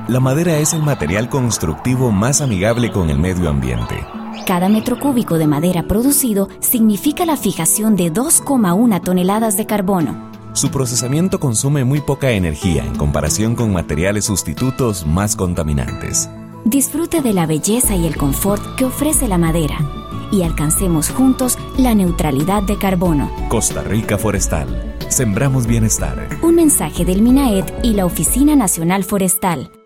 La madera es el material constructivo más amigable con el medio ambiente. Cada metro cúbico de madera producido significa la fijación de 2,1 toneladas de carbono. Su procesamiento consume muy poca energía en comparación con materiales sustitutos más contaminantes. Disfrute de la belleza y el confort que ofrece la madera y alcancemos juntos la neutralidad de carbono. Costa Rica Forestal. Sembramos bienestar. Un mensaje del MINAET y la Oficina Nacional Forestal.